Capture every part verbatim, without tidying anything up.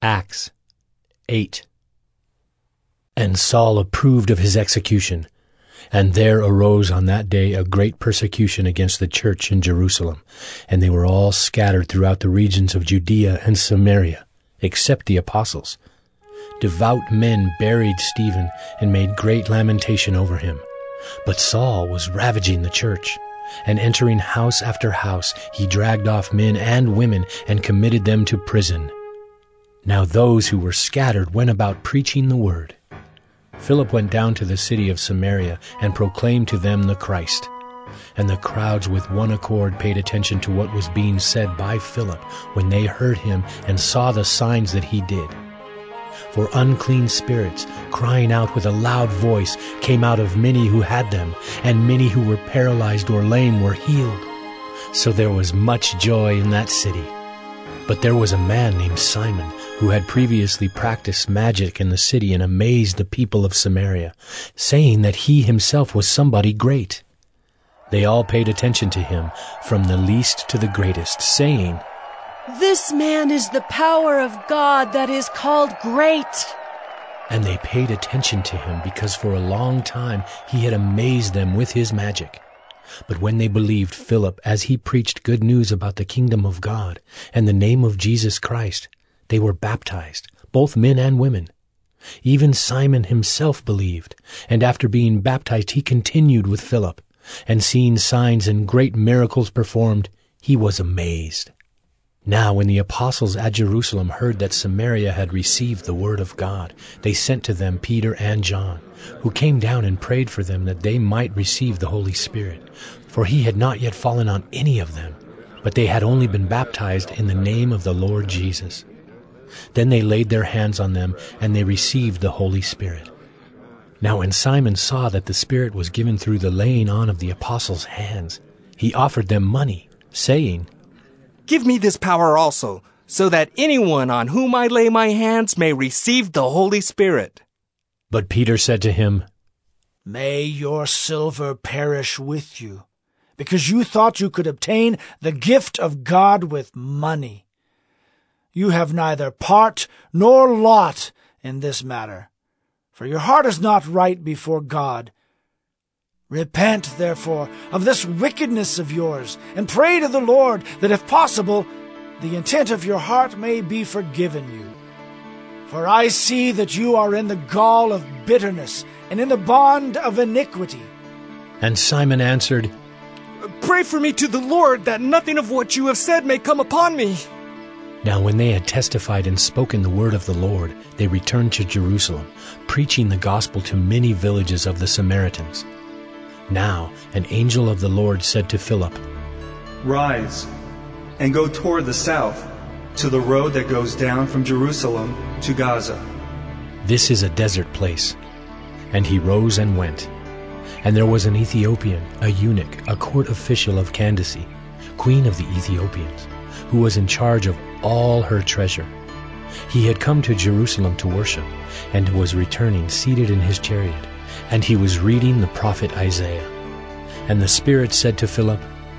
Acts eight. And Saul approved of his execution, and there arose on that day a great persecution against the church in Jerusalem, and they were all scattered throughout the regions of Judea and Samaria, except the apostles. Devout men buried Stephen and made great lamentation over him. But Saul was ravaging the church, and entering house after house, he dragged off men and women and committed them to prison. Now those who were scattered went about preaching the word. Philip went down to the city of Samaria and proclaimed to them the Christ. And the crowds with one accord paid attention to what was being said by Philip when they heard him and saw the signs that he did. For unclean spirits, crying out with a loud voice, came out of many who had them, and many who were paralyzed or lame were healed. So there was much joy in that city. But there was a man named Simon, who had previously practiced magic in the city and amazed the people of Samaria, saying that he himself was somebody great. They all paid attention to him, from the least to the greatest, saying, "This man is the power of God that is called great." And they paid attention to him because for a long time he had amazed them with his magic. But when they believed Philip as he preached good news about the kingdom of God and the name of Jesus Christ, they were baptized, both men and women. Even Simon himself believed, and after being baptized he continued with Philip, and seeing signs and great miracles performed, he was amazed. Now when the apostles at Jerusalem heard that Samaria had received the word of God, they sent to them Peter and John, who came down and prayed for them that they might receive the Holy Spirit. For he had not yet fallen on any of them, but they had only been baptized in the name of the Lord Jesus. Then they laid their hands on them, and they received the Holy Spirit. Now when Simon saw that the Spirit was given through the laying on of the apostles' hands, he offered them money, saying, "Give me this power also, so that anyone on whom I lay my hands may receive the Holy Spirit." But Peter said to him, "May your silver perish with you, because you thought you could obtain the gift of God with money. You have neither part nor lot in this matter, for your heart is not right before God. Repent, therefore, of this wickedness of yours, and pray to the Lord that, if possible, the intent of your heart may be forgiven you. For I see that you are in the gall of bitterness and in the bond of iniquity." And Simon answered, "Pray for me to the Lord that nothing of what you have said may come upon me." Now when they had testified and spoken the word of the Lord, they returned to Jerusalem, preaching the gospel to many villages of the Samaritans. Now an angel of the Lord said to Philip, "Rise and go toward the south, to the road that goes down from Jerusalem to Gaza." This is a desert place. And he rose and went. And there was an Ethiopian, a eunuch, a court official of Candace, queen of the Ethiopians, who was in charge of all her treasure. He had come to Jerusalem to worship, and was returning seated in his chariot, and he was reading the prophet Isaiah. And the Spirit said to Philip,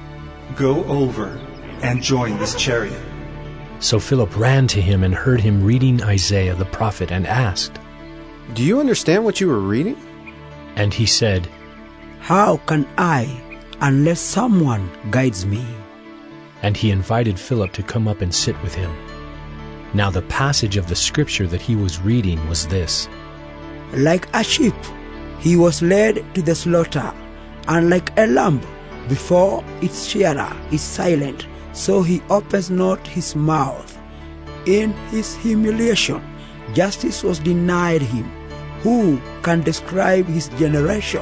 "Go over and join this chariot." So Philip ran to him and heard him reading Isaiah the prophet, and asked, "Do you understand what you were reading?" And he said, "How can I, unless someone guides me?" And he invited Philip to come up and sit with him. Now the passage of the scripture that he was reading was this: "Like a sheep, he was led to the slaughter, and like a lamb before its shearer is silent, so he opens not his mouth. In his humiliation, justice was denied him. Who can describe his generation?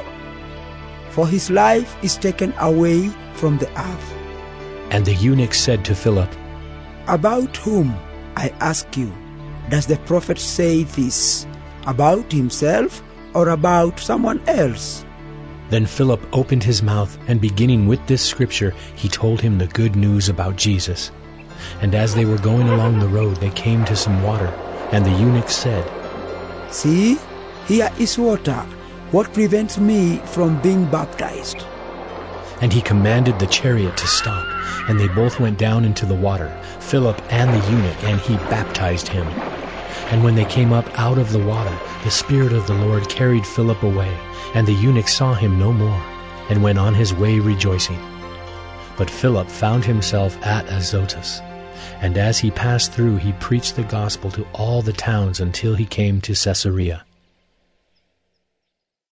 For his life is taken away from the earth." And the eunuch said to Philip, "About whom, I ask you, does the prophet say this? About himself or about someone else?" Then Philip opened his mouth, and beginning with this scripture, he told him the good news about Jesus. And as they were going along the road, they came to some water, and the eunuch said, "See, here is water. What prevents me from being baptized?" And he commanded the chariot to stop, and they both went down into the water, Philip and the eunuch, and he baptized him. And when they came up out of the water, the Spirit of the Lord carried Philip away, and the eunuch saw him no more, and went on his way rejoicing. But Philip found himself at Azotus, and as he passed through, he preached the gospel to all the towns until he came to Caesarea.